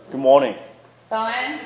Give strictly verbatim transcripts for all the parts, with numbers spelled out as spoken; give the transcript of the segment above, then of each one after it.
Good morning. 早安。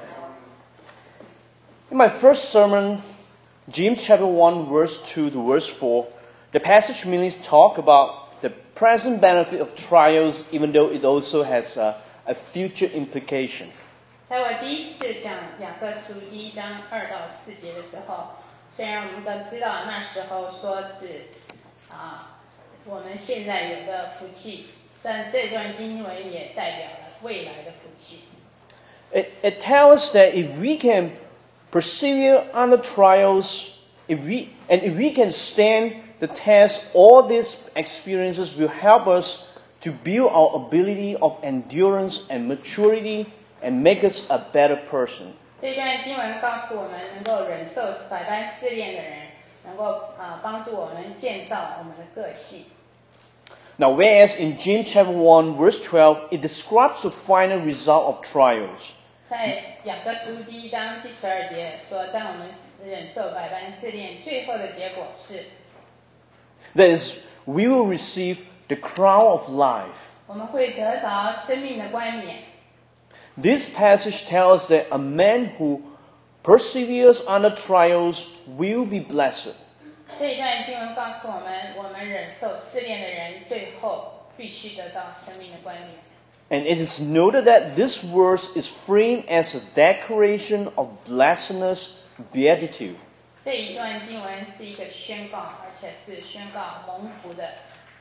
In my first sermon, James chapter one, verse two to verse four, the passage mainly talk about the present benefit of trials, even though it also has a, a future implication. 在我第一次讲雅各书第一章二到四节的时候，虽然我们都知道那时候说是啊，我们现在有的福气，但这段经文也代表了未来的福气。 It, it tells us that if we can persevere under trials, if we and if we can stand the test, all these experiences will help us to build our ability of endurance and maturity and make us a better person. 这段经文告诉我们，能够忍受百般试炼的人，能够啊帮助我们建造我们的个性。 Now, whereas in James chapter one, verse twelve, it describes the final result of trials. 在雅各书第一章第十二节说，当我们忍受百般试炼，最后的结果是， That is, we will receive the crown of life. 我们会得着生命的冠冕。 This passage tells us that a man who perseveres under trials will be blessed. 这一段经文告诉我们，我们忍受试炼的人，最后必须得到生命的冠冕。 And it is noted that this verse is framed as a declaration of blessedness, beatitude. 这一段经文是一个宣告，而且是宣告蒙福的。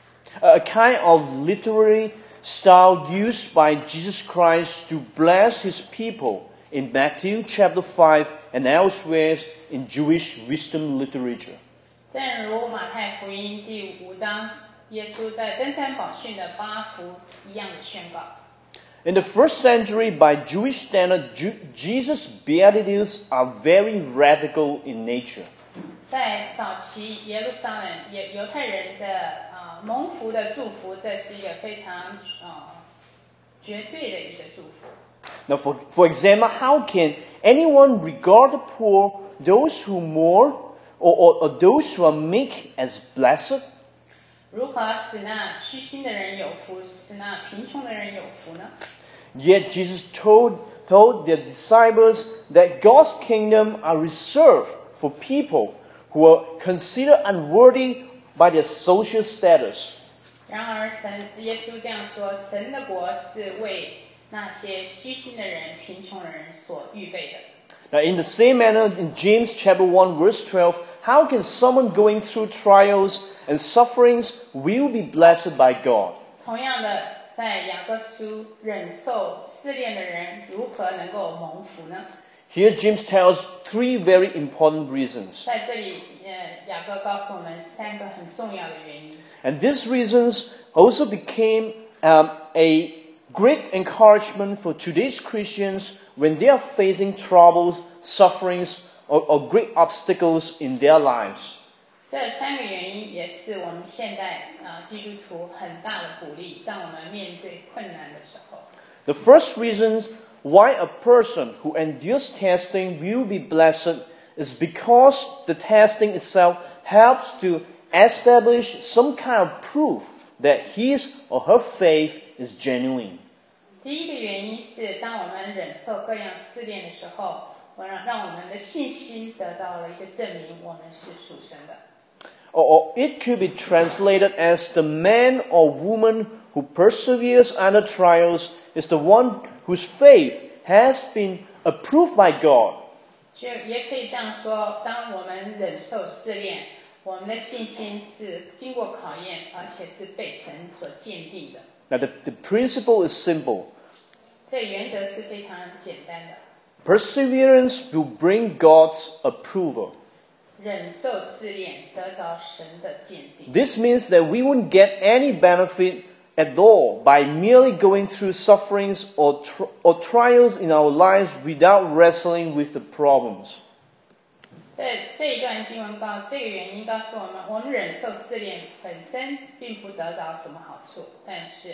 A kind of literary style used by Jesus Christ to bless his people in Matthew chapter five and elsewhere in Jewish wisdom literature. 正如马太福音第五章，耶稣在登山宝训的八福一样的宣告。 In the first century, by Jewish standard, Ju- Jesus' beatitudes are very radical in nature. 在早期耶路撒冷也犹太人的啊、呃、蒙福的祝福，这是一个非常啊、呃、绝对的一个祝福。 Now, for, for example, how can anyone regard the poor, those who mourn, or, or, or those who are meek as blessed? 如何使那虚心的人有福，使那贫穷的人有福呢？ Yet Jesus told, told the disciples that God's kingdom are reserved for people who are considered unworthy by their social status. 然而神耶稣这样说：神的国是为那些虚心的人、贫穷的人所预备的。 Now, in the same manner, in James chapter one, verse twelve, how can someone going through trials and sufferings will be blessed by God? 同样的，在雅各书忍受试炼的人如何能够蒙福呢？ Here, James tells three very important reasons. 在这里，呃，雅各告诉我们三个很重要的原因。 And these reasons also became um, a great encouragement for today's Christians when they are facing troubles, sufferings, or, or great obstacles in their lives. 这三个原因也是我们现代啊、呃、基督徒很大的鼓励，当我们面对困难的时候。 The first reason why a person who endures testing will be blessed is because the testing itself helps to establish some kind of proof that his or her faith is genuine. 第一个原因是，当我们忍受各样试炼的时候，我让让我们的信心得到了一个证明，我们是属神的。 Or, or it could be translated as the man or woman who perseveres under trials is the one whose faith has been approved by God. 就也可以这样说，当我们忍受试炼，我们的信心是经过考验，而且是被神所鉴定的。 Now the, the principle is simple. 这原则是非常简单的。 Perseverance will bring God's approval. 忍受试炼，得着神的鉴定。 This means that we won't get any benefit at all by merely going through sufferings or, tr- or trials in our lives without wrestling with the problems. 这这一段经文告这个原因告诉我们，我们忍受试炼本身并不得着什么好处，但是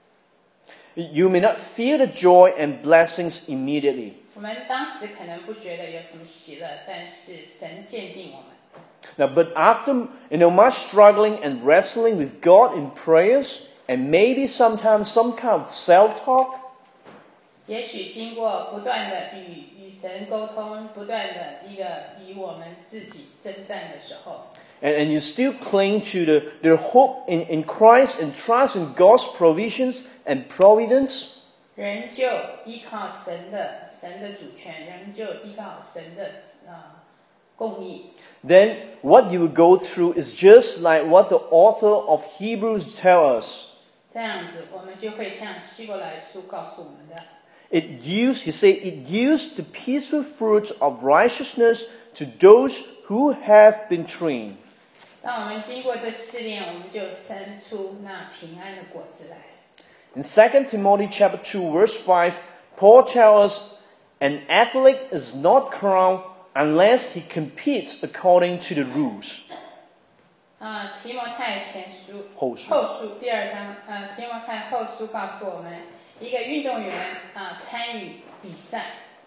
You may not feel the joy and blessings immediately. 我们当时可能不觉得有什么喜乐，但是神鉴定我们。 Now, but after you know much struggling and wrestling with God in prayers, and maybe sometimes some kind of self-talk, 也许经过不断的与与神沟通，不断的一个与我们自己征战的时候， and, and you still cling to the, their hope in, in Christ and trust in God's provisions and providence, 人就依靠神的神的主权，人就依靠神的啊公义。 then what you will go through is just like what the author of Hebrews tells us. 这样子，我们就会像希伯来书告诉我们的。 It used, he said, it used the peaceful fruits of righteousness to those who have been trained. 当我们经过这试炼，我们就生出那平安的果子来。 In Second Timothy chapter two, verse five, Paul tells us, an athlete is not crowned unless he competes according to the rules. 啊，提摩太前书后书后书第二章，呃，提摩太后书告诉我们，一个运动员啊参与比赛，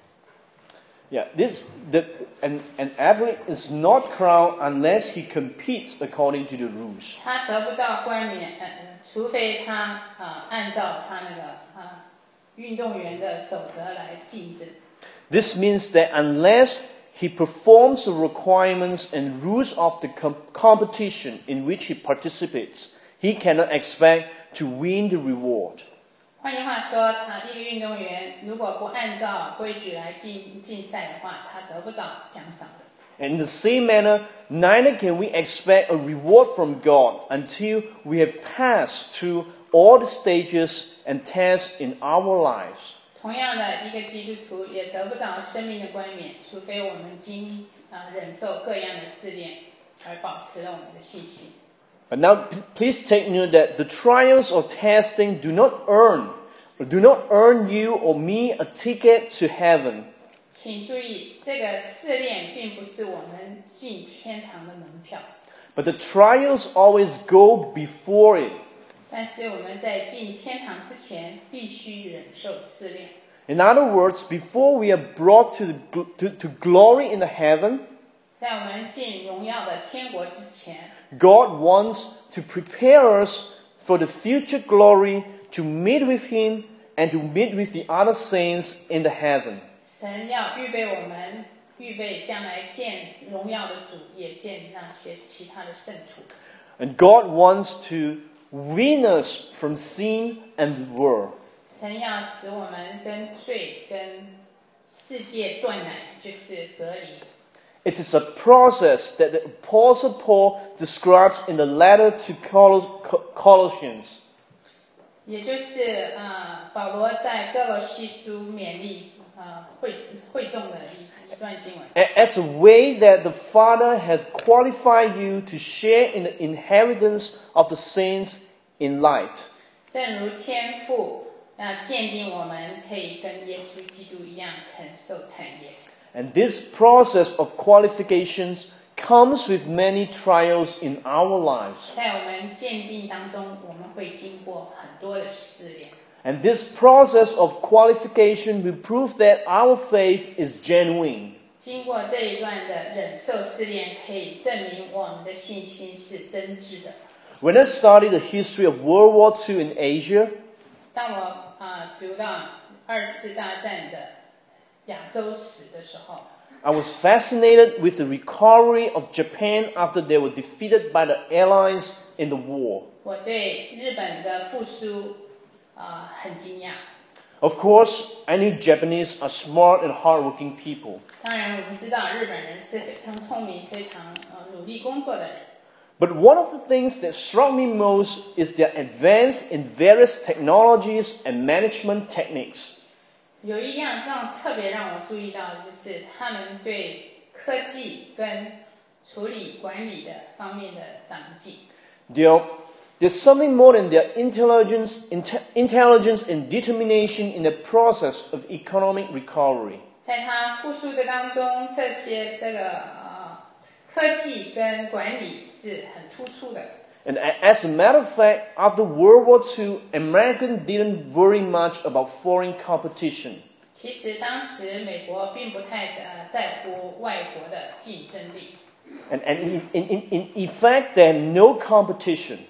Yeah, this the an, an athlete is not crowned unless he competes according to the rules. 他得不到冠冕，呃，呃除非他啊按照他那个啊运动员的守则来竞争。 This means that unless he performs the requirements and rules of the com- competition in which he participates, he cannot expect to win the reward. 换句话说，他一个运动员如果不按照规矩来竞竞赛的话，他得不到奖赏的。 And in the same manner, neither can we expect a reward from God until we have passed through all the stages and tests in our lives. 同样的，一个基督徒也得不到生命的冠冕，除非我们经啊、呃、忍受各样的试炼，而保持了我们的信心。 But now, p- please take note that the trials or testing do not earn, or do not earn you or me a ticket to heaven. 请注意，这个试炼并不是我们进天堂的门票， But the trials always go before it. 但是我们在进天堂之前，必须忍受试炼。 In other words, before we are brought to, the, gl- to, to glory in the heaven, 在我们进荣耀的天国之前， God wants to prepare us for the future glory to meet with Him and to meet with the other saints in the heaven. 神要预备我们，预备将来见荣耀的主，也见那些其他的圣徒。 And God wants to win us from sin and the world. 神要使我们跟罪、跟世界断奶，就是隔离。 It is a process that the Apostle Paul describes in the letter to Col- Col- Colossians. 也就是呃，保罗在哥罗西书勉励呃会会众的一一段经文。 A- As a way that the Father has qualified you to share in the inheritance of the saints in light. 正如天父要鉴定我们可以跟耶稣基督一样承受产业。 And this process of qualifications comes with many trials in our lives. 在我们鉴定当中，我们会经过很多的试炼。 And this process of qualification will prove that our faith is genuine. 经过这一段的忍受试炼，可以证明我们的信心是真挚的。 When I studied the history of World War Two in Asia, 当我啊、呃、读到二次大战的亚洲史的时候， I was fascinated with the recovery of Japan after they were defeated by the Allies in the war. 我对日本的复苏啊、呃很惊讶。 Of course, I knew Japanese are smart and hardworking people. 当然，我们知道日本人是非常聪明、非常呃努力工作的人。 But one of the things that struck me most is their advance in various technologies and management techniques. 有一样让特别让我注意到的就是他们对科技跟处理管理的方面的长进。 There, there's something more than their intelligence, inte- intelligence and determination in the process of economic recovery. 在他复苏的当中，这些这个呃科技跟管理是很突出的。 And a- as a matter of fact, after World War Two, Americans didn't worry much about foreign competition. 其实当时美国并不太呃在乎外国的竞争力， And, and in, in, in effect, there had no competition.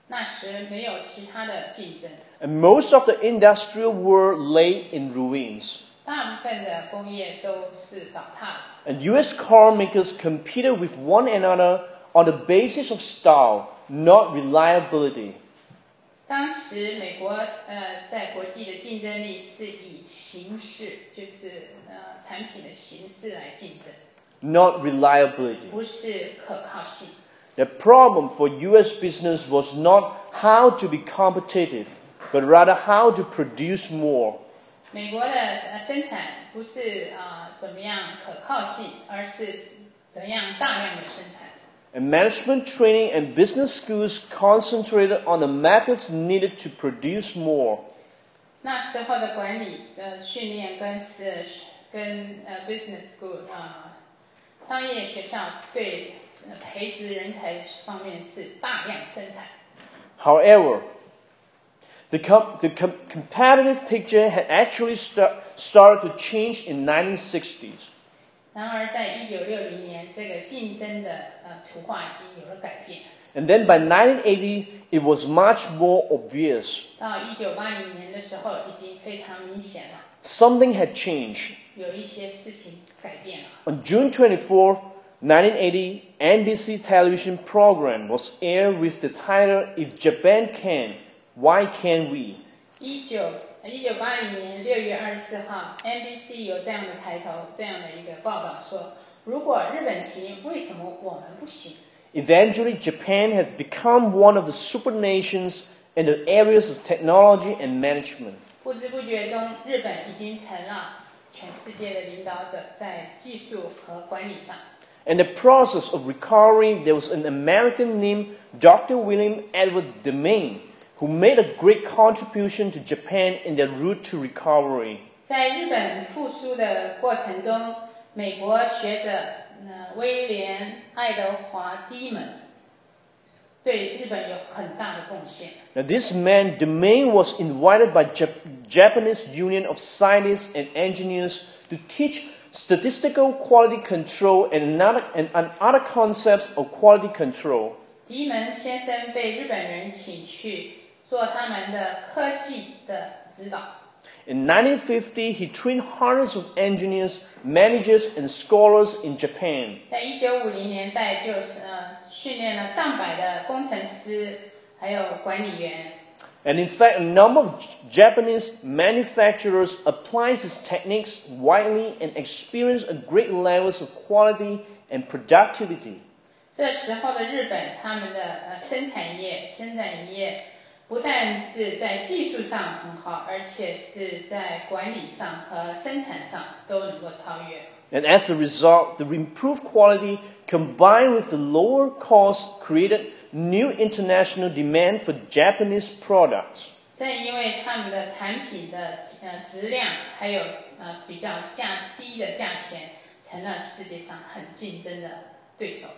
那时没有其他的竞争， and most of the industrial world lay in ruins. 大部分的工业都是倒塌了。 And U S car makers competed with one another on the basis of style, not reliability. 当时美国呃在国际的竞争力是以形式，就是呃产品的形式来竞争， not reliability. 不是可靠性。 The problem for U S business was not how to be competitive, but rather how to produce more. 美国的呃生产不是啊、呃、怎么样可靠性，而是怎样大量的生产。 And management training and business schools concentrated on the methods needed to produce more. 那时候的管理呃训练跟是跟呃 business school 啊、呃、商业学校对、呃、培植人才方面是大量生产。 However, the, com- the com- competitive picture had actually start- started to change in nineteen sixties. 然而，在一九六零年，这个竞争的呃图画已经有了改变。 And then by nineteen eighty, it was much more obvious. 到一九八零年的时候，已经非常明显了， Something had changed. 有一些事情改变了。 On June twenty-fourth, nineteen eighty, N B C television program was aired with the title "If Japan Can, Why Can't We?" 一九一九八零年六月二十四号 ，N B C 有这样的抬头，这样的一个报道说：如果日本行，为什么我们不行？ Eventually, Japan had become one of the super nations in the areas of technology and management. 不知不觉中，日本已经成了全世界的领导者，在技术和管理上。 In the process of recovery, there was an American named Doctor William Edward Demain, who made a great contribution to Japan in their route to recovery. 在日本复苏的过程中，美国学者呃威廉·爱德华·迪门对日本有很大的贡献。 Now, this man, Demain, was invited by Jap- Japanese Union of Scientists and Engineers to teach statistical quality control and another, and, and other concepts of quality control. 迪门先生被日本人请去做他们的科技的指导。 In nineteen fifty, he trained hundreds of engineers, managers, and scholars in Japan. 在一九五零年代，就是呃训练了上百的工程师，还有管理员。 And in fact, a number of Japanese manufacturers applied his techniques widely and experienced a great levels of quality and productivity. 这时候的日本，他们的呃生产业、生产业不但是在技术上很好，而且是在管理上和生产上都能够超越。 And as a result, the improved quality combined with the lower cost created new international demand for Japanese products. 正因为他们的产品的呃质量还有呃比较价低的价钱，成了世界上很竞争的对手。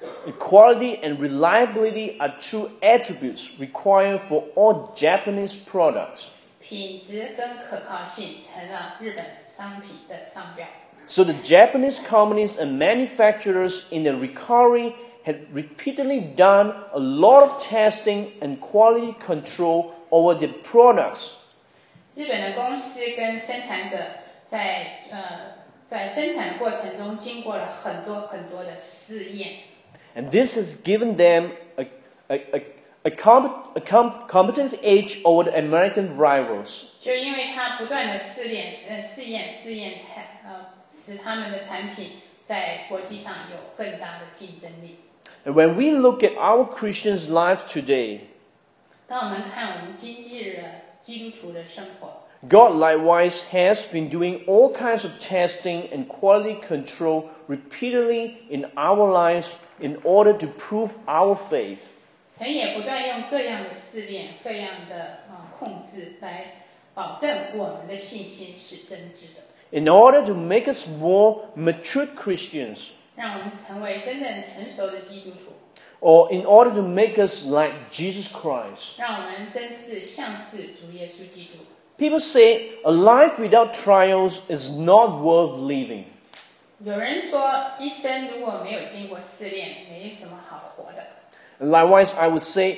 Quality and reliability are two attributes required for all Japanese products. 品质跟可靠性成了日本商品的商标。 So the Japanese companies and manufacturers in the recovery had repeatedly done a lot of testing and quality control over their products. 日本的公司跟生产者在呃在生产过程中经过了很多很多的试验。 And this has given them a, a, a, a, com- a com- competitive edge over the American rivals. 就因为他不断的试验、试试验、试验，才呃使他们的产品在国际上有更大的竞争力。 And when we look at our Christians' life today, 当我们看我们今日的基督徒的生活， God likewise has been doing all kinds of testing and quality control repeatedly in our lives in order to prove our faith. 神也不断用各样的试炼、各样的呃控制来保证我们的信心是真挚的， In order to make us more mature Christians, 让我们成为真正成熟的基督徒， or in order to make us like Jesus Christ. 让我们真是像是主耶稣基督。 People say a life without trials is not worth living. 有人说，一生如果没有经过试炼，没什么好活的。 Likewise, I would say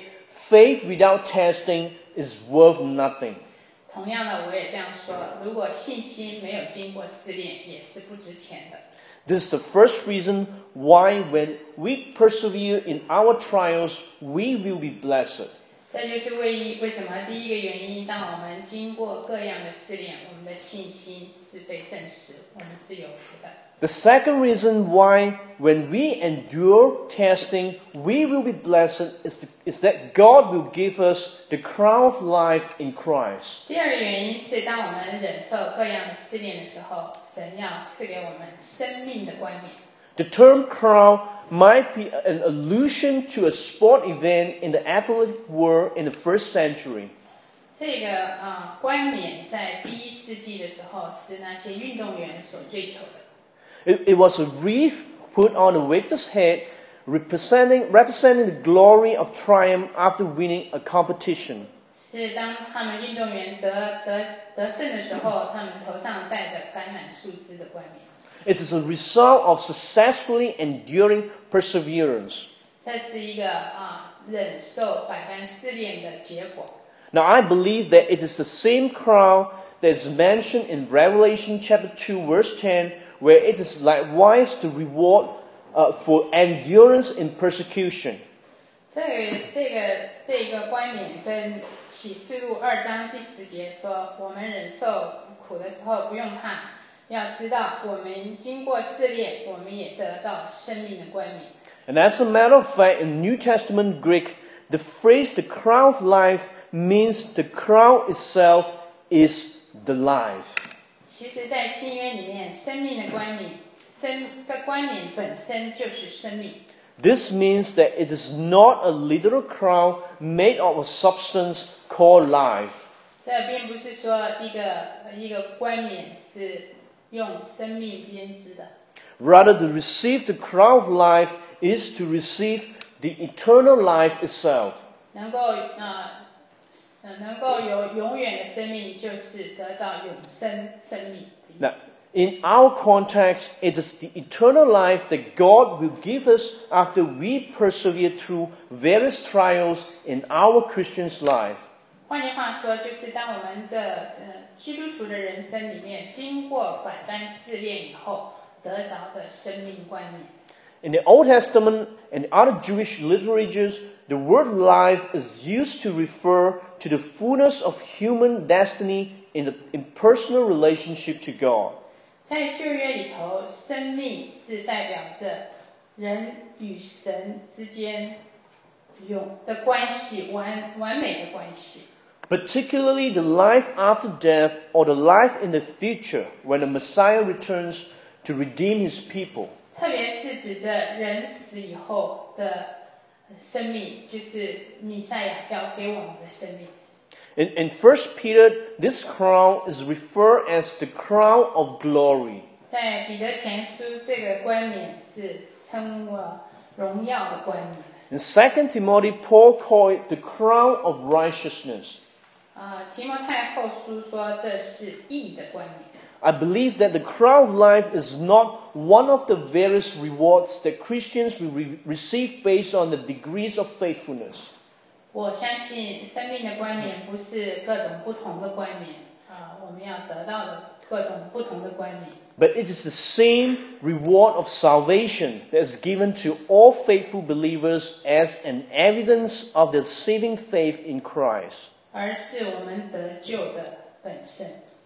faith without testing is worth nothing. 同样的，我也这样说，如果信心没有经过试炼，也是不值钱的。 This is the first reason why when we persevere in our trials, we will be blessed. 这就是为为什么第一个原因，当我们经过各样的试炼，我们的信心是被证实，我们是有福的。 The second reason why when we endure testing, we will be blessed is, is that God will give us the crown of life in Christ. 第二个原因是，当我们忍受各样的试炼的时候，神要赐给我们生命的冠冕。 The term crown might be an allusion to a sport event in the athletic world in the first century. 这个啊、呃、冠冕在第一世纪的时候，是那些运动员所追求的。 It, it was a wreath put on the victor's head, representing representing the glory of triumph after winning a competition. 是当他们运动员得得得胜的时候，他们头上戴着橄榄树枝的冠冕。 It is a result of successfully enduring perseverance. 这是一个啊、呃、忍受百般试炼的结果。 Now I believe that it is the same crown that is mentioned in Revelation chapter two verse ten, where it is likewise the reward uh, for endurance in persecution. 这个这个这个冠冕跟启示录二章第十节说，我们忍受苦的时候不用怕，要知道我们经过试炼，我们也得到生命的冠冕。 And as a matter of fact, in New Testament Greek, the phrase "the crown of life" means the crown itself is the life. 其实，在新约里面，生命的冠冕，生的冠冕本身就是生命。 This means that it is not a literal crown made of a substance called life. 这并不是说一个一个冠冕是用生命编织的。 Rather, to receive the crown of life is to receive the eternal life itself. 能够呃能够有永远的生命，就是得到永生生命的意 Now, 思。 in our context, it is the eternal life that God will give us after we persevere through various trials in our Christian's life. 换句话说，就是当我们的呃基督徒的人生里面，经过百般试炼以后，得着的生命冠冕。 In the Old Testament and other Jewish literatures, the word life is used to refer to the fullness of human destiny in the in personal relationship to God. 在旧约里头，生命是代表着人与神之间永的关系，完完美的关系。 Particularly the life after death or the life in the future when the Messiah returns to redeem his people. 特别是指着人死以后的生命，就是弥赛亚要给我们的生命。 In, in First Peter, this crown is referred as the crown of glory. 在彼得前书，这个冠冕是称为荣耀的冠冕。 In Second Timothy, Paul called it the crown of righteousness. 啊、提摩太后书说这是义的冠冕。 I believe that the crown of life is not one of the various rewards that Christians will re- receive based on the degrees of faithfulness. 我相信生命的冠冕不是各种不同的冠冕啊、我们要得到的各种不同的冠冕。 But it is the same reward of salvation that is given to all faithful believers as an evidence of their saving faith in Christ. 而是我们得救的本身。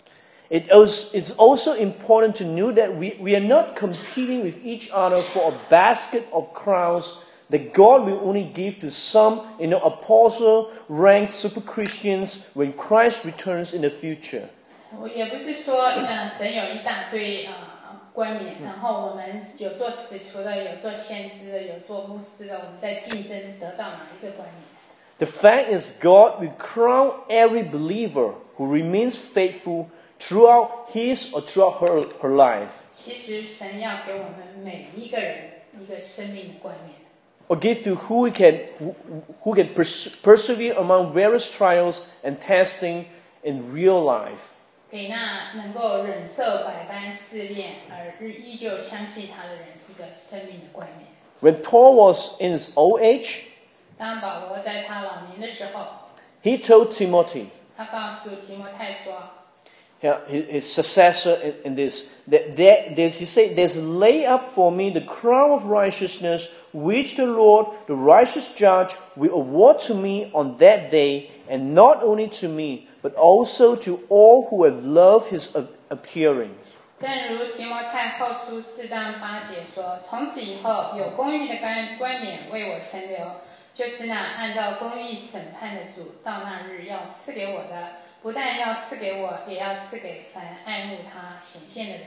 It is, it's also important to note that we, we are not competing with each other for a basket of crowns that God will only give to some, you know, apostle-ranked super Christians when Christ returns in the future. 我也不是说，呃，神有一大堆啊、呃、冠冕，然后我们有做使徒的，有做先知的，有做牧师的，我们在竞争得到哪一个冠冕。 The fact is, God will crown every believer who remains faithful throughout his or throughout her, her life. 其实神要给我们每一个人一个生命的冠冕。 Or give to who can, who, who can pers- persevere among various trials and testing in real life. 给那能够忍受百般试炼而依旧相信他的人一个生命的冠冕。 When Paul was in his old age, 当保罗在他老年的时候， he told Timothy, 他告诉提摩太说， yeah, his, his successor in, in this, that there, there, he said, there's laid up for me the crown of righteousness, which the Lord, the righteous judge, will award to me on that day, and not only to me, but also to all who have loved his appearing. 正如提摩太后书四章八节说，从此以后有公义的冠冠冕为我存留，就是那按照公义审判的主，到那日要赐给我的，不但要赐给我，也要赐给凡爱慕他显现的人。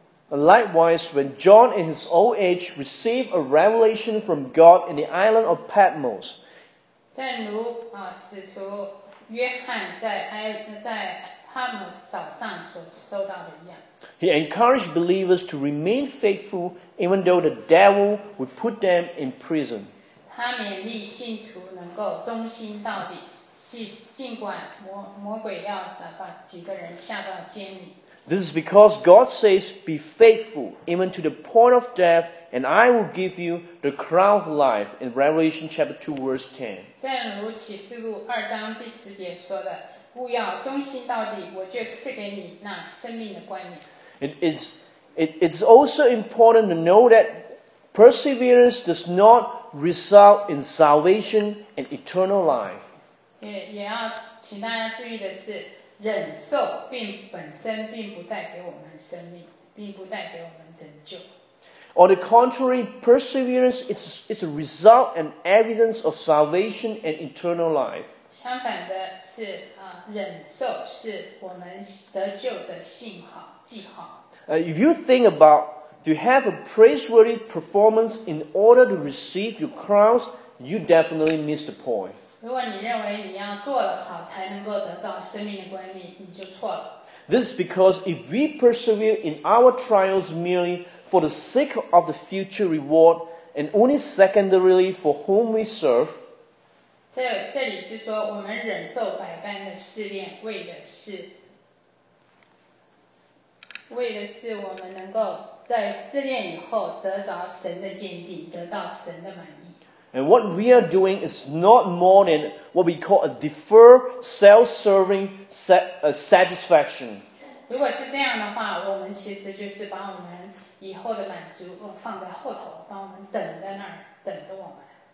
Likewise, when John in his old age received a revelation from God in the island of Patmos, 正如啊，使徒约翰在埃在帕姆斯岛上所收到的一样， he encouraged believers to remain faithful even though the devil would put them in prison. 他勉励信徒能够忠心到底，尽管魔魔鬼要把几个人下到监里。 This is because God says, be faithful even to the point of death, and I will give you the crown of life in Revelation chapter two verse ten. 正如启示录二章第十节说的，勿要忠心到底，我就赐给你那生命的冠冕。 It, it's, it, it's also important to know that perseverance does not result in salvation and eternal life. 也也要请大家注意的是，忍受并本身并不带给我们生命，并不带给我们拯救。 On the contrary, perseverance is, is a result and evidence of salvation and eternal life. 相反的是啊，忍受是我们得救的信号记号。 Uh, if you think about to have a praiseworthy performance in order to receive your crowns, you definitely miss the point. 如果你认为你要做得好才能够得到生命的冠冕，你就错了。 This is because if we persevere in our trials merely for the sake of the future reward and only secondarily for whom we serve, 这这里是说，我们忍受百般的试炼，为的是，为的是我们能够在试炼以后得着神的鉴定，得到神的满意。 and what we are doing is not more than what we call a deferred, self-serving sa- uh, satisfaction. 如果是这样的话，我们其实就是把我们以后的满足放在后头，把我们等在那儿，等着我们。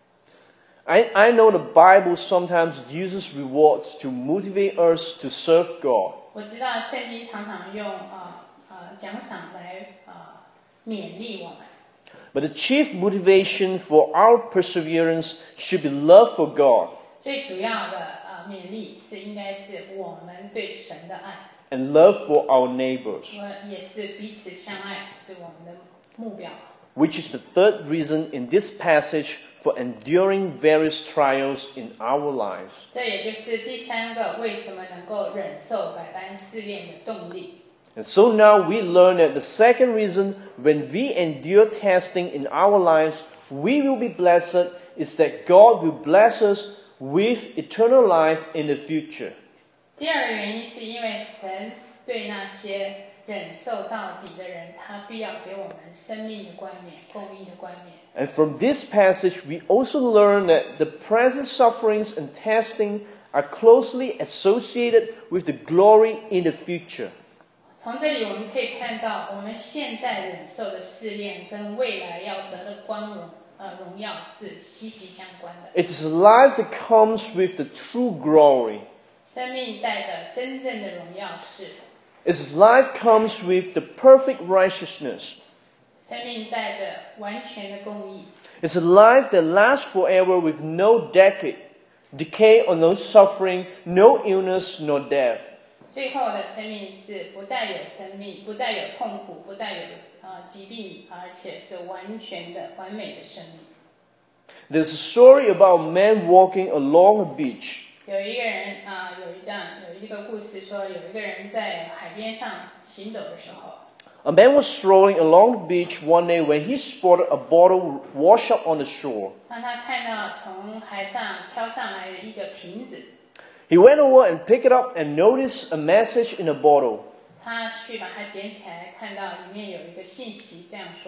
I, I know the Bible sometimes uses rewards to motivate us to serve God. 我知道圣经常常用啊啊奖赏来啊勉励我们。 But the chief motivation for our perseverance should be love for God 最主要的啊勉励是应该是我们对神的爱， and love for our neighbors, 我也是彼此相爱是我们的目标。 which is the third reason in this passage for enduring various trials in our lives. 这也就是第三个为什么能够忍受百般试炼的动力。 And so now we learn that the second reason when we endure testing in our lives, we will be blessed is that God will bless us with eternal life in the future. 第二个原因是因为神对那些忍受到底的人，他必要给我们生命的冠冕、公义的冠冕。 And from this passage, we also learn that the present sufferings and testing are closely associated with the glory in the future. 从这里我们可以看到，我们现在忍受的试炼跟未来要得的光荣、呃荣耀是息息相关的。 It is a life that comes with the true glory. 生命带着真正的荣耀是， Its life comes with the perfect righteousness. 生命带着完全的公义。 It's a life that lasts forever with no decade, decay or no suffering, no illness nor death. 最后的生命是不再有生命，不再有痛苦，不再有呃疾病，而且是完全的完美的生命。 There's a story about a man walking along a beach. 有一个人啊、呃，有一这样有一个故事说，有一个人在海边上行走的时候， A man was strolling along the beach one day when he spotted a bottle washed up on the shore. 当他看到从海上飘上来的一个瓶子， He went over and picked it up and noticed a message in the bottle. 他去把它捡起来，看到里面有一个信息，这样说：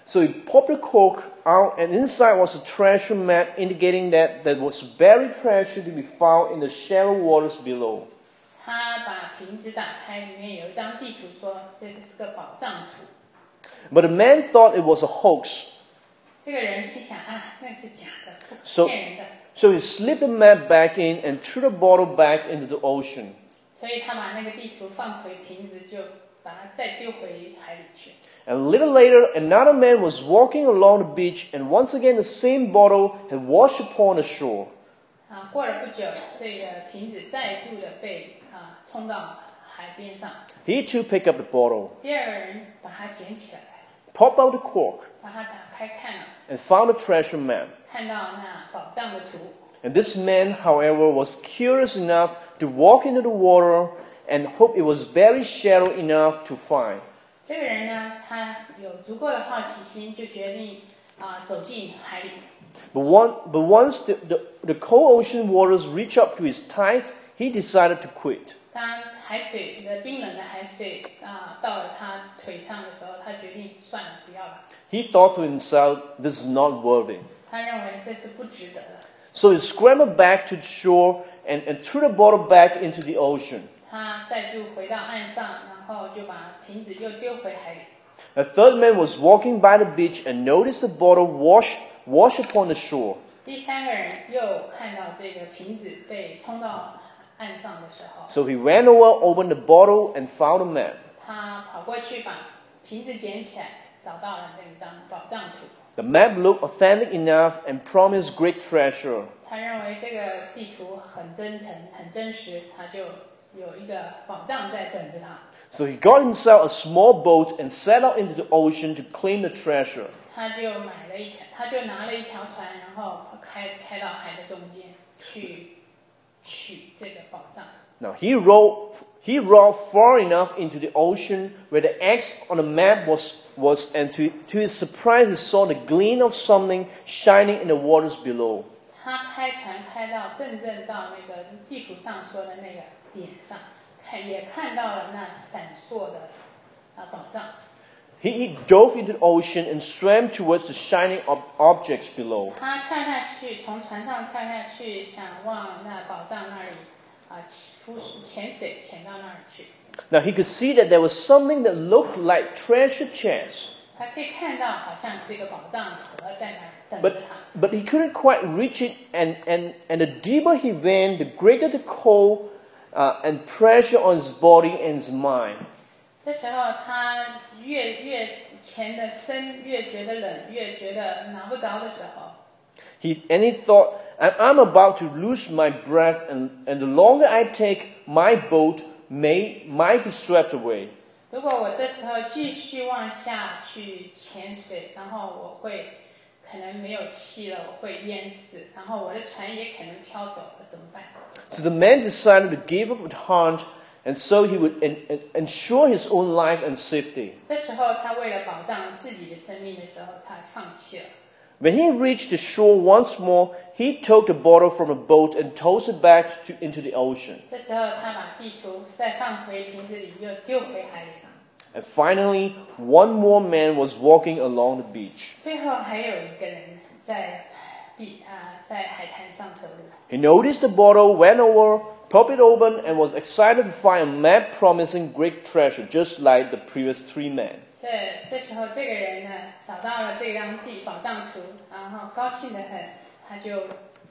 So he popped the cork out, and inside was a treasure map indicating that there was buried treasure to be found in the shallow waters below. 他把瓶子打开，里面有一张地图，说这个是个宝藏图。 But the man thought it was a hoax. 这个人心想啊，那是假的， So, 骗人的。 so he slipped the map back in and threw the bottle back into the ocean. 所以他把那个地图放回瓶子，就把它再丢回海里去。 And a little later, another man was walking along the beach, and once again the same bottle had washed upon the shore. 啊，过了不久，这个瓶子再度的被啊冲到海边上。 He too picked up the bottle, 第二个人把它捡起来， popped out the cork, 把它打开看了， and found the treasure map. 看到那宝藏的图。 And this man, however, was curious enough to walk into the water and hope it was very shallow enough to find. 这个人呢，他有足够的好奇心，就决定啊走进海里。 But, one, but once the, the, the cold ocean waters reached up to his thighs, he decided to quit. 当海水的冰冷的海水啊到了他腿上的时候，他决定算了，不要了。 He thought to himself, this is not worthy. 他认为这是不值得的。 So he scrambled back to the shore and, and threw the bottle back into the ocean. 他再度回到岸上，然后就把瓶子又丢回海里。 A third man was walking by the beach and noticed the bottle wash, wash upon the shore. 第三个人又看到这个瓶子被冲到岸上的时候， So he ran over, opened the bottle, and found a map. 他跑过去把瓶子捡起来，找到了那张宝藏图。 The map looked authentic enough and promised great treasure. 他认为这个地图很真诚、很真实，他就有一个宝藏在等着他。 So he got himself a small boat and set out into the ocean to claim the treasure. 他就买了一条，他就拿了一条船，然后开开到海的中间去取这个宝藏。 Now he rowed, he rowed far enough into the ocean where the X on the map was, was and to, to his surprise he saw the gleam of something shining in the waters below. 他开船开到正正到那个地图上说的那个点上，看也看到了那闪烁的啊宝藏。 He, he dove into the ocean and swam towards the shining ob- objects below. 他跳下去，从船上跳下去，想往那宝藏那里啊浮潜水，潜到那儿去。 Now he could see that there was something that looked like treasure chests, 他可以看到好像是一个宝藏盒在那儿等 but, 着他。 but he couldn't quite reach it, and, and, and the deeper he went, the greater the cold uh, and pressure on his body and his mind. 这时候他越越潜的深，越觉得冷，越觉得拿不着的时候， He, and he thought, "I- I'm about to lose my breath, and, and the longer I take, my boat may, might be swept away." 如果我这时候继续往下去潜水，然后我会可能没有气了，我会淹死，然后我的船也可能飘走了，怎么办？ So the man decided to give up the hunt, and so he would en- en- ensure his own life and safety. 这时候他为了保障自己的生命的时候，他放弃了。 When he reached the shore once more, he took the bottle from the boat and tossed it back to, into the ocean. 这时候他把地图再放回瓶子里，又丢回海里了。 And finally, one more man was walking along the beach. 最后还有一个人在碧啊、在海滩上走路。 He noticed the bottle, went over, popped it open, and was excited to find a map promising great treasure, just like the previous three men. 这这时候，这个人呢找到了这张地宝藏图，然后高兴得很，他就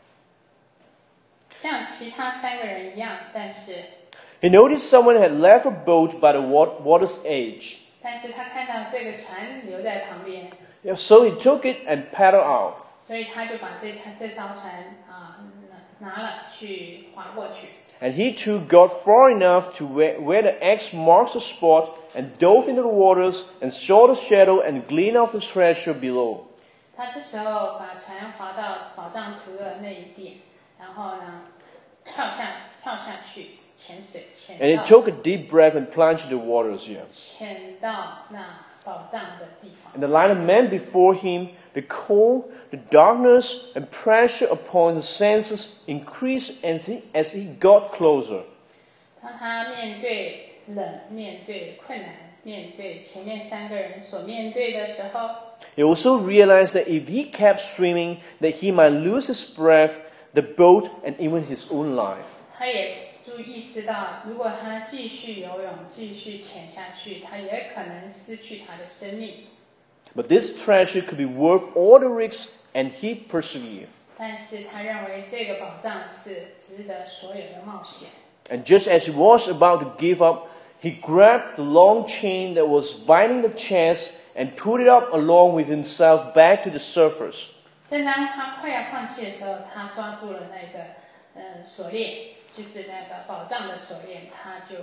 像其他三个人一样，但是 He noticed someone had left a boat by the wa- water's edge. 但是他看到这个船留在旁边， Yeah, so he took it and paddled out. 所以他就把这这艘船啊、拿拿了去划过去。 And he too got far enough to where, where the X marks the spot and dove into the waters and saw the shadow and gleam of the treasure below. 他这时候把船划到宝藏图的那一点，然后呢跳下跳下去潜水，潜 And he 到 took a deep breath and plunged into the waters here. 潜到那宝藏的地方。 And the light of man before him, the cold, the darkness, and pressure upon his senses increased as he, as he got closer. 当他面对冷、面对困难、面对前面三个人所面对的时候， He also realized that if he kept swimming, that he might lose his breath, the boat, and even his own life. 他也注意识到，如果他继续游泳、继续潜下去，他也可能失去他的生命。 But this treasure could be worth all the risks, and he persevered. 但是他认为这个宝藏是值得所有的冒险。 And just as he was about to give up, he grabbed the long chain that was binding the chest and pulled it up along with himself back to the surface. 正当他快要放弃的时候，他抓住了那个呃锁链，就是那个宝藏的锁链，他就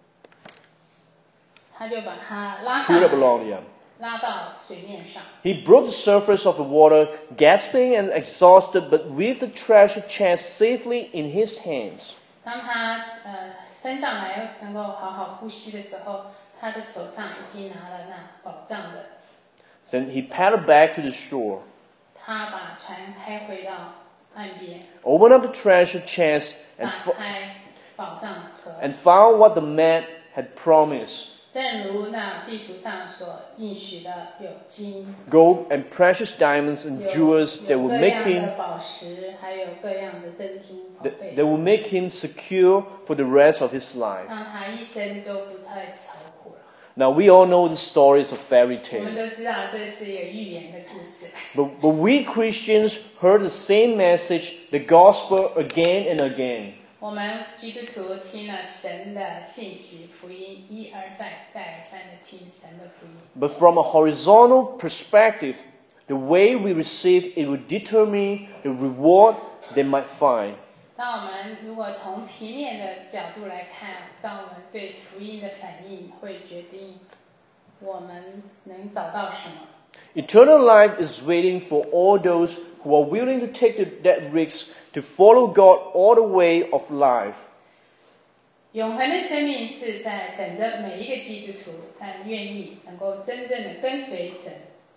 他就把它拉上 Pulled up 来， along, yeah. 拉到水面上。 He broke the surface of the water, gasping and exhausted, but with the treasure chest safely in his hands. 当他呃升上来能够好好呼吸的时候，他的手上已经拿了那宝藏的。 Then he paddled back to the shore, 他把船开回到岸边， opened up the treasure chest, 打 and, fo- 开宝藏盒， and found what the man had promised: 正如那地图上所应许的，有金， gold and precious diamonds and 有 jewels that 有 will 各 make 样 him 的宝石，还有各样的珍珠宝 that, 贝 that，will make him secure for the rest of his life. 让他一生都不再愁苦了。 Now we all know the stories of fairy 我们 tale, 都知道这是一个寓言的故事， but, but we Christians heard the same message, the gospel, again and again. 我们基督徒听了神的信息福音，一而再，再而三的听神的福音。 But from a horizontal perspective, the way we receive it will determine the reward they might find. 当我们如果从平面的角度来看，当我们对福音的反应，会决定我们能找到什么。 Eternal life is waiting for all those who are willing to take the, that risk to follow God all the way of life. 永恒的生命是在等着每一个基督徒，但愿意能够真正的跟随神，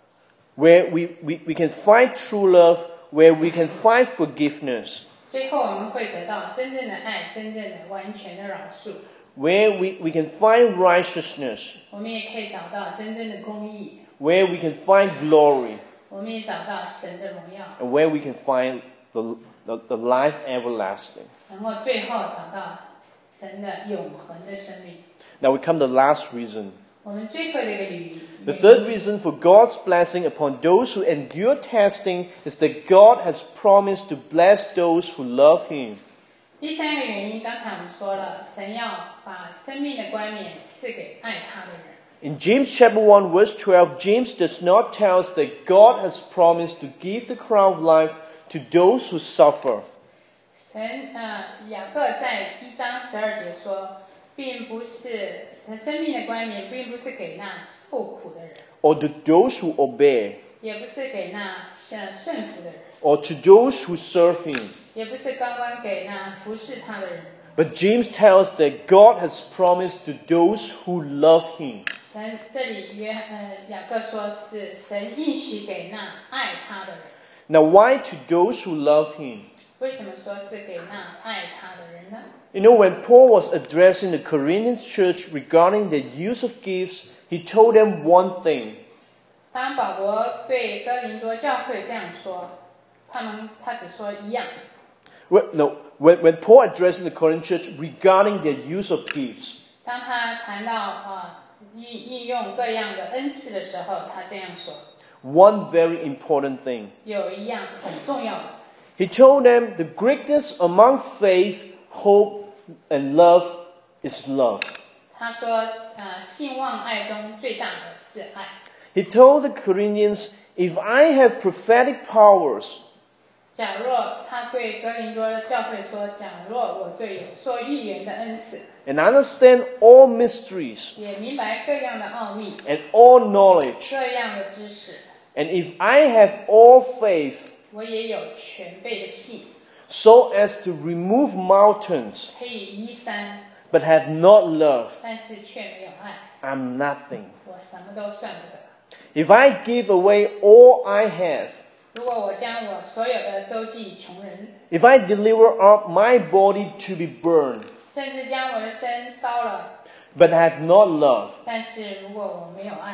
Where we, we, we can find true love, where we can find forgiveness, 最后我们会得到真正的爱，真正的完全的饶恕。 where we, we can find righteousness, 我们也可以找到真正的公义， where we can find glory, 我们也找到神的荣耀， and where we can find the, the, the life everlasting. 然后最后找到神的永恒的生命。 Now we come to the last reason. 我们最后的一个理 The third reason for God's blessing upon those who endure testing is that God has promised to bless those who love Him. 第三个原因，刚才我们说了，神要把生命的冠冕赐给爱他的人。 In James chapter one verse twelve, James does not tell us that God has promised to give the crown of life to those who suffer. 神呃，雅各在一章十二节说，并不是生命的冠冕，并不是给那受苦的人， Or to those who obey, 也不是给那顺顺服的人， or to those who serve Him. 也不是刚刚给那服侍他的人。 But James tells that God has promised to those who love Him. 神这里约呃雅各说是神应许给那爱他的人。 Now why to those who love Him? 为什么说是给那爱他的人呢？ You know, when Paul was addressing the Corinthian church regarding the use of gifts, he told them one thing. 当保罗对哥林多教会这样说，他们他只说一样。 Well, no, when, when Paul addressing the Corinthian church regarding their use of gifts, 当他谈到啊运运用各样的恩赐的时候，他这样说， one very important thing. 有一样很重要的。 He told them the greatness among faith, hope, and love is love. 他说，呃，信望爱中最大的是爱。 He told the Corinthians, if I have prophetic powers, 假若他对哥林多教会说，假若我对有说预言的恩赐， and understand all mysteries 也明白各样的奥秘， and all knowledge, 各样的知识， and if I have all faith, 我也有全备的信， so as to remove mountains, 可以移山， but have not love, 但是却没有爱， I'm nothing. 我什么都算不得。 If I give away all I have, 如果我将我所有的周济穷人， if I deliver up my body to be burned, 甚至将我的身烧了， but have not love, 但是如果我没有爱，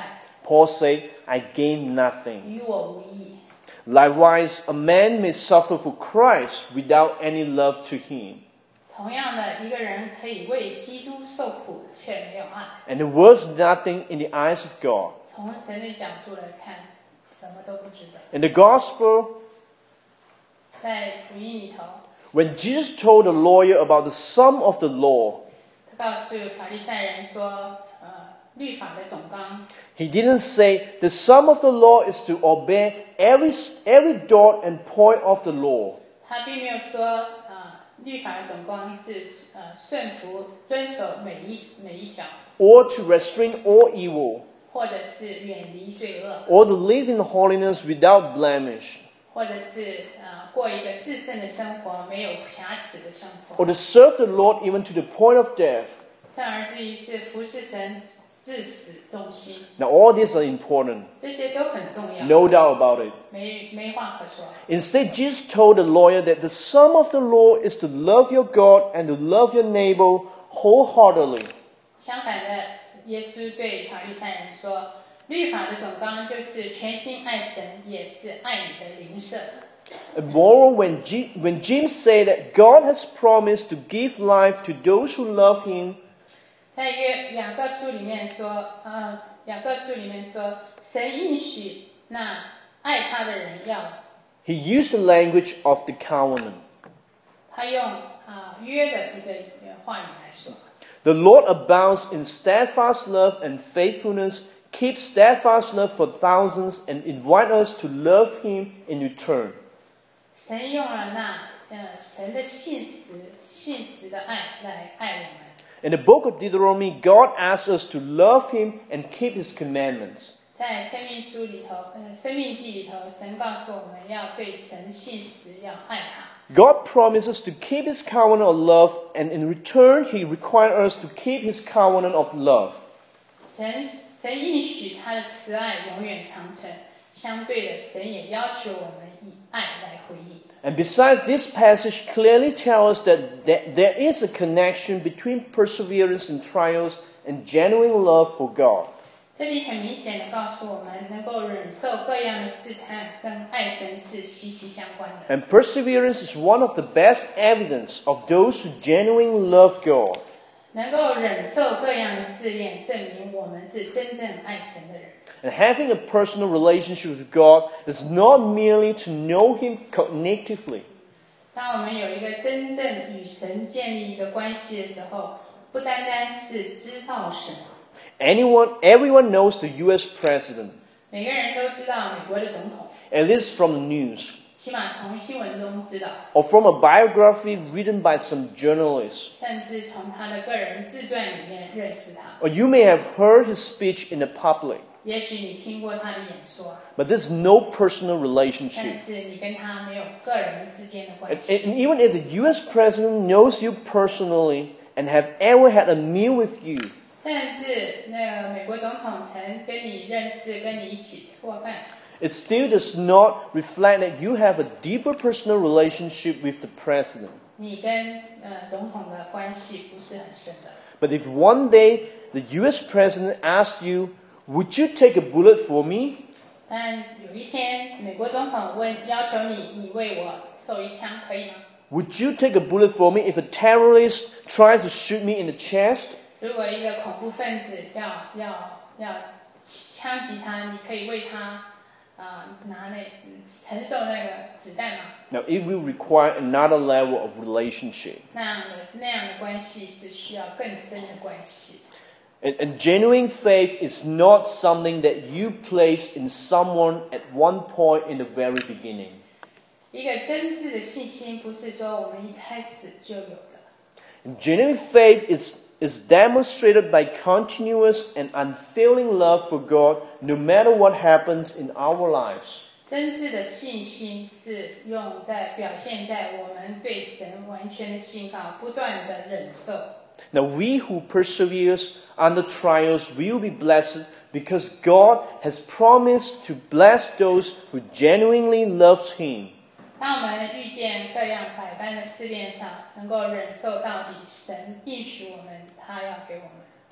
Paul said, I gain nothing. 与我无益。 Likewise, a man may suffer for Christ without any love to him. 同样的，一个人可以为基督受苦，却没有爱。 And the world's nothing in the eyes of God. 从神的角度来看，什么都不值得。 In the gospel, 在福音里头， when Jesus told the lawyer about the sum of the law, 他告诉法利赛人说，呃，律法的总纲， he didn't say the sum of the law is to obey every, every dot and point of the law. 他并没有说，呃，律法的总纲是呃顺服、遵守每一每一条， Or to restrain all evil, 或者是远离罪恶， or to live in holiness without blemish, 或者是呃过一个至圣的生活，没有瑕疵的生 or 活， to serve the Lord even to the point of death. 甚而至于是服侍神至死忠心， Now all these are important, 这些都很重要， no doubt about it. 没没话可说。 Instead, Jesus told the lawyer that the sum of the law is to love your God and to love your neighbor wholeheartedly. 相反的，耶稣对法利赛人说，律法的总纲就是全心爱神，也是爱你的邻舍。 And moreover, when, G- when James said that God has promised to give life to those who love him, 在约雅各书里面说，呃，雅各书里面说，神应许那爱他的人要， he used the language of the covenant. 他用啊、约的一个呃话语来说。 The Lord abounds in steadfast love and faithfulness, keeps steadfast love for thousands, and invite us to love him in return. 神用了那呃神的信实、信实的爱来爱我们。 In the book of Deuteronomy, God asks us to love him and keep his commandments. 在生命书里头，呃，生命记里头，神告诉我们要对神信实，要爱他。 God promises to keep his covenant of love, and in return, he requires us to keep his covenant of love. 神神应许他的慈爱永远长存，相对的，神也要求我们以爱来回应。 And besides, this passage clearly tells us that, that there is a connection between perseverance in trials and genuine love for God. 这里很明显的告诉我们，能够忍受各样的试探，跟爱神是息息相关的。 And perseverance is one of the best evidence of those who genuinely love God. 能够忍受各样的试炼，证明我们是真正爱神的人。 And having a personal relationship with God is not merely to know him cognitively. 当我们有一个真正与神建立一个关系的时候，不单单是知道神。 Anyone, everyone knows the U S president, 每个人都知道美国的总统， at least from the news, 起码从新闻中知道， or from a biography written by some journalist. 甚至从他的个人自传里面认识他。 Or you may have heard his speech in the public, 也许你听过他的演说， but there's no personal 但 relationship. 是你跟他没有个人之间的 And, 关 and 系。 even if the U S president knows you personally and have ever had a meal with you, 甚至那个美国总统曾跟你认识，跟你一起吃过饭， it still does not reflect that you have a deeper personal relationship with the president. 你跟呃总统的关系不是很深的。 But if one day the U S president asks you, would you take a bullet for me? 但有一天，美国总统问要求你，你为我受一枪，可以吗？ Would you take a bullet for me if a terrorist tries to shoot me in the chest? 如果一个恐怖分子要要要枪击他，你可以为他啊、呃、拿那承受那个子弹吗？ Now, it will require another level of relationship. 那样的那样的关系是需要更深的关系。 And, and genuine faith is not something that you place in someone at one point in the very beginning. 一个真挚的信心，不是说我们一开始就有的。 And genuine faith is, is demonstrated by continuous and unfailing love for God, no matter what happens in our lives. 真挚的信心是用在表现在我们对神完全的信靠，不断的忍受。 Now, we who perseveres under trials will be blessed because God has promised to bless those who genuinely love Him. 当我们遇见各样百般的试炼上，能够忍受到底，神应许我们，他要给我们。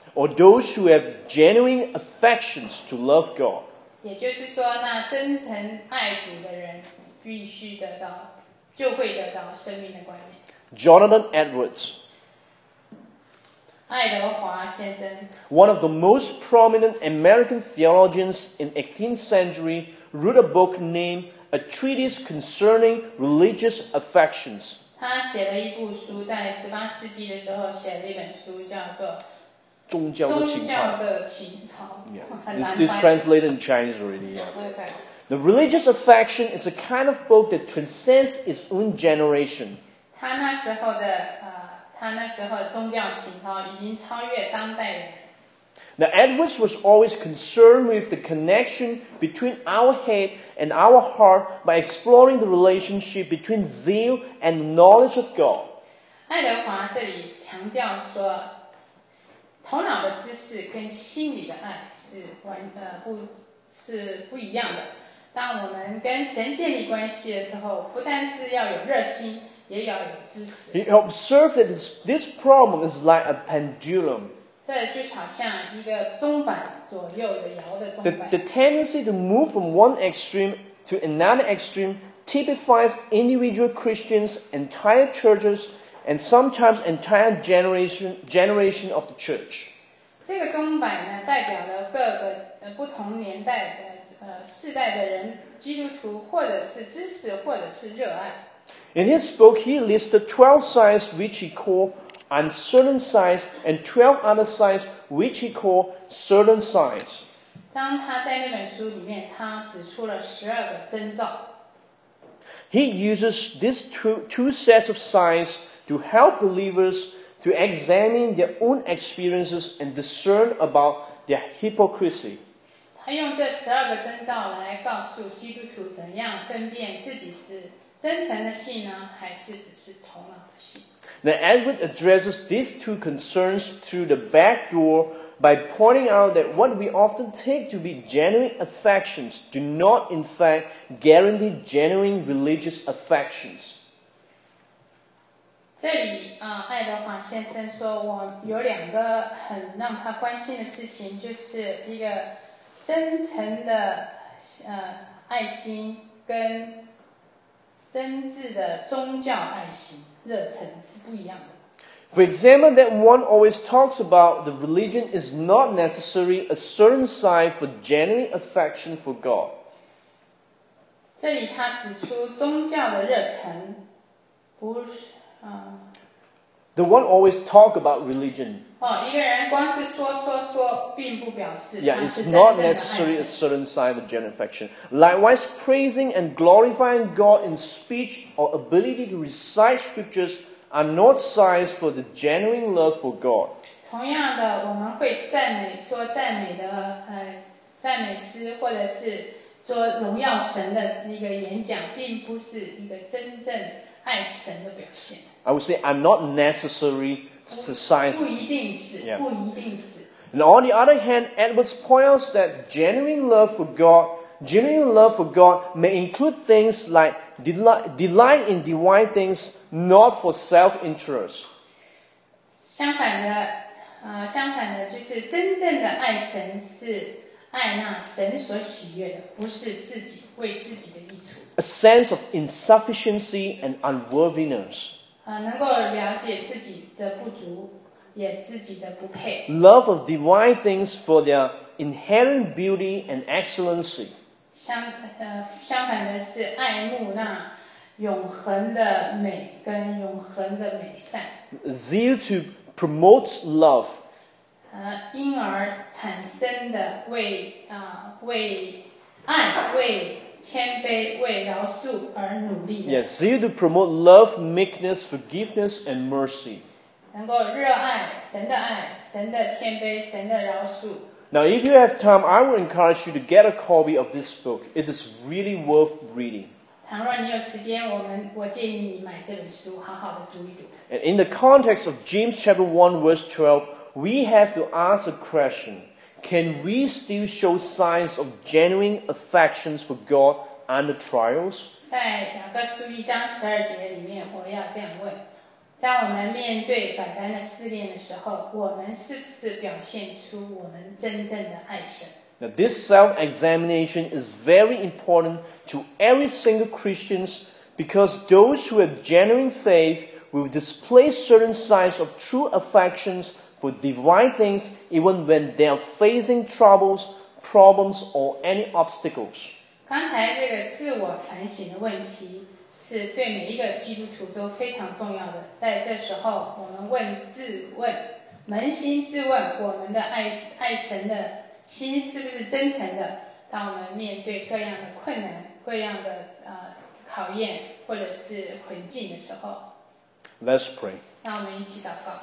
or those who have genuine affections to love God. 也就是说，那真诚爱主的人必须得到，就会得到生命的冠冕。 Jonathan Edwards, 爱德华先生 one of the most prominent American theologians in eighteenth century, wrote a book named A Treatise Concerning Religious Affections. 他写了一部书，在十八世纪的时候写了一本书，叫做宗教的情操。 宗教的情操， Yeah. 很 This 难 is 翻译。 translated in Chinese already. Yeah. 我也看。 The religious affection is a kind of book that transcends its own generation. 他那时候的呃，他那时候的宗教情操已经超越当代人。 Now, Edwards was always concerned with the connection between our head and our heart by exploring the relationship between zeal and knowledge of God. 爱德华这里强调说，头脑的知识跟心里的爱是完呃不是不一样的。当我们跟神建立关系的时候，不但是要有热心，也要有知识。 He observed that this, this problem is like a pendulum. 这就好像一个钟摆左右的摇的钟 The, 摆 the。tendency to move from one extreme to another extreme typifies individual Christians, entire churches, and sometimes entire generation, generation of the church. 这个钟摆呢，代表了各个呃不同年代的呃世代的人，基督徒或者是知识，或者是热爱。 In his book, he listed twelve signs which he called uncertain signs and twelve other signs which he called certain signs. 当他在那本书里面，他指出了十二个征兆。 He uses these two, two sets of signs to help believers to examine their own experiences and discern about their hypocrisy. 他用这十二个征兆来告诉基督徒怎样分辨自己是真诚的信呢，还是只是头脑的信。 Now, Edward addresses these two concerns through the back door by pointing out that what we often take to be genuine affections do not, in fact, guarantee genuine religious affections. 这里啊，爱德华先生说，我有两个很让他关心的事情，就是一个真诚的呃爱心跟真挚的宗教爱心热忱是不一样的。 For example, that one always talks about the religion is not necessarily a certain sign for genuine affection for God. 这里他指出宗教的热忱不是啊。 The one always talk about religion. 哦，一个人光是说说说，并不表示 Yeah, 他 it's 是真 not 正的爱 necessarily a 神。 certain sign of genuine affection. Likewise, praising and glorifying God in speech or ability to recite scriptures are not signs for the genuine love for God. 同样的，我们会赞美说赞美的呃赞美诗，或者是说荣耀神的一个演讲，并不是一个真正爱神的表现。 I would say I'm not necessary signs. 不一定是， Yeah. 不一定是。 And on the other hand, Edwards points out that genuine love for God, genuine love for God may include things like delight, delight in divine things, not for self-interest. 相反的，呃，相反的就是真正的爱神是爱那神所喜悦的，不是自己为自己的益处。 A sense of insufficiency and unworthiness. 呃，能够了解自己的不足，也自己的不配。 Love of divine things for their inherent beauty and excellency. 相呃相反的是爱慕那永恒的美跟永恒的美善， Zeal to promote love. 呃，因而产生的为啊、为爱、为谦卑、为饶恕而努力的， Yes, zeal to promote love, meekness, forgiveness, and mercy. 能够热爱神的爱、神的谦卑、神的饶恕。 Now, if you have time, I would encourage you to get a copy of this book. It is really worth reading. 倘若你有时间，我们我建议你买这本书，好好的读一读。 And in the context of James chapter one, verse twelve, we have to ask a question. Can we still show signs of genuine affections for God under trials? 在雅各书一章十二节里面，我要这样问： 当我们面对百般的试炼的时候，我们是不是表现出我们真正的爱神？ Now, this self-examination is very important to every single Christian because those who have genuine faith will display certain signs of true affections for divine things even when they are facing troubles, problems, or any obstacles. 刚才这个自我反省的问题是对每一个基督徒都非常重要的。在这时候，我们问自问，扪心自问，我们的爱爱神的心是不是真诚的？当我们面对各样的困难、各样的呃考验或者是困境的时候， Let's pray. 让我们一起祷告。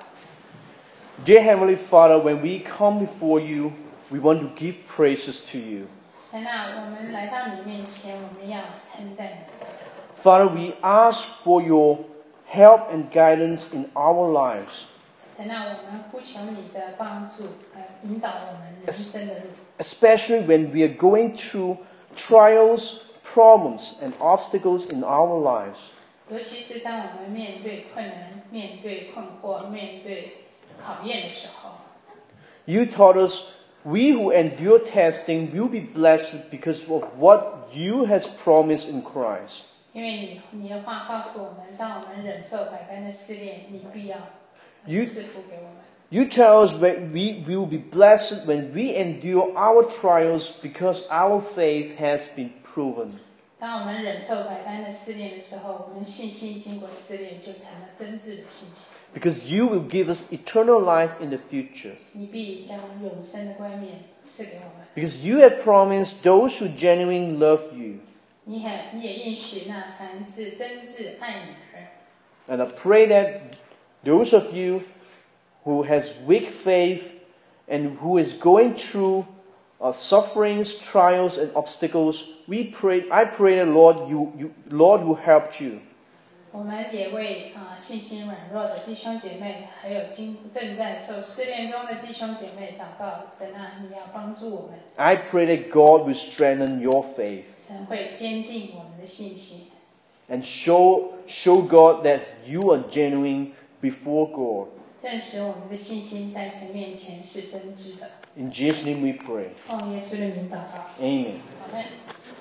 Dear Heavenly Father, when we come before you, we want to give praises to you. 神啊，我们来到你面前，我们要称赞你。 Father, we ask for your help and guidance in our lives, 神啊，我们呼求你的帮助，还有引导我们人生的路。 especially when we are going through trials, problems, and obstacles in our lives. 尤其是当我们面对困难、面对困惑、面对考验的时候， You taught us we who endure testing will be blessed because of what you has promised in Christ. 因为你你的话告诉我们，当我们忍受百般的试炼，你必要 You- 赐福给我们。 You tell us that we will be blessed when we endure our trials because our faith has been proven. 当我们忍受百般的试炼的时候，我们信心经过试炼，就成了真挚的信心。 Because you will give us eternal life in the future. 你必将永生的冠冕赐给我们。 Because you have promised those who genuinely love you. 你也你也应许那凡是真挚爱你的人。 And I pray that those of you who has weak faith and who is going through uh, sufferings, trials, and obstacles, we pray. I pray that Lord, you, you, Lord, will help you. 我们也为啊、呃、信心软弱的弟兄姐妹，还有经正在受试炼中的弟兄姐妹祷告，神啊，你要帮助我们， I pray that God will strengthen your faith 神会坚定我们的信心， and show show God that you are genuine before God. 证实我们的信心在神面前是真挚的。 In Jesus' name we pray. 奉耶稣的名祷告， Amen. 阿门。